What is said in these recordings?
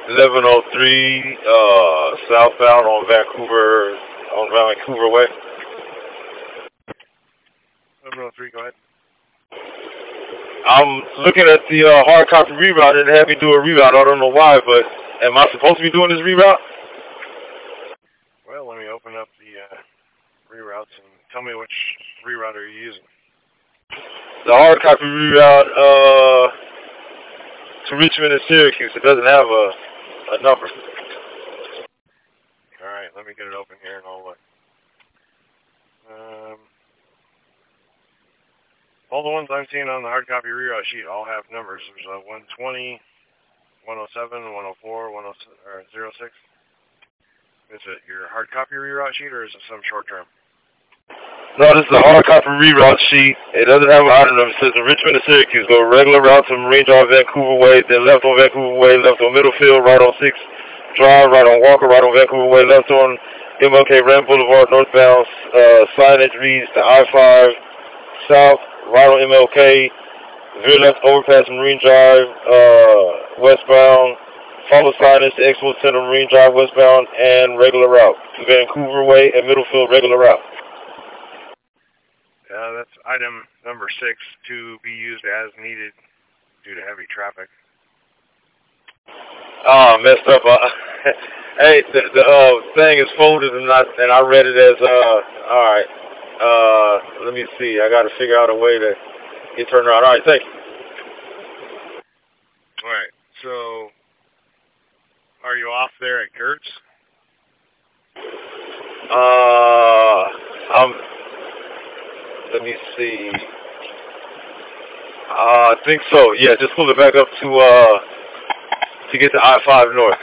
1103 southbound on Vancouver Way. 1103, go ahead. I'm looking at the hard copy reroute. It had me do a reroute. I don't know why, but am I supposed to be doing this reroute? Well, let me open up the reroutes and tell me which reroute are you using. The hard copy reroute to Richmond and Syracuse. It doesn't have a number. All right, let me get it open here and I'll look. All the ones I'm seeing on the hard copy reroute sheet all have numbers. There's 120, 107, 104, 06. Is it your hard copy reroute sheet or is it some short term? No, this is the hard copy reroute sheet. It doesn't have an item number. It says in Richmond and Syracuse. Go regular route to Marine Drive, Vancouver Way, then left on Vancouver Way, left on Middlefield, right on 6th Drive, right on Walker, right on Vancouver Way, left on MLK Rand Boulevard, northbound. Signage reads the I-5 south, right on MLK, veer left overpass Marine Drive, westbound. Follow signage to Expo Center, Marine Drive, westbound, and regular route to Vancouver Way and Middlefield, regular route. That's item number 6 to be used as needed due to heavy traffic. Oh, messed up. Hey, the thing is folded and I read it as all right. Let me see. I got to figure out a way to get turned around. All right, thank you. All right. So, are you off there at Gertz? Let me see. I think so. Yeah, just pull it back up to get to I-5 north.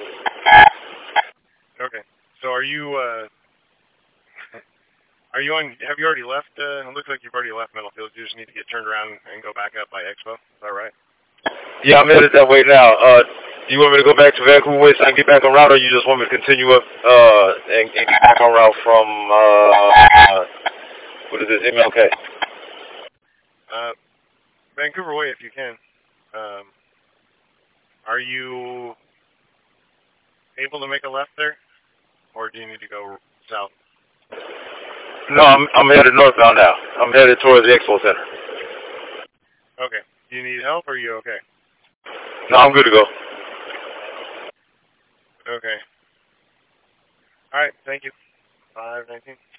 Okay. So are you on? Have you already left? It looks like you've already left Middlefield. You just need to get turned around and go back up by Expo. Is that right? Yeah, I'm headed that way now. Do you want me to go back to Vancouver Way so I can get back on route, or you just want me to continue up and get back on route from what is this, MLK? Vancouver Way, if you can. Are you able to make a left there, or do you need to go south? No, I'm headed northbound now. I'm headed towards the Expo Center. Okay. Do you need help, or are you okay? No, I'm good to go. Okay. All right. Thank you. 519.